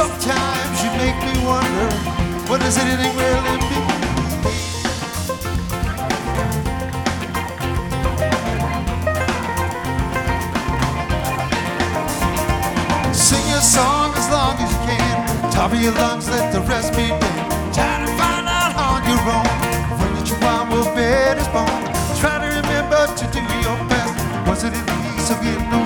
Sometimes you make me wonder, what does anything really mean? Sing your song as long as you can, top of your lungs, let the rest be done. Try to find out on your own when the chihuahua bed is born. Try to remember to do your best. Was it in the east of getting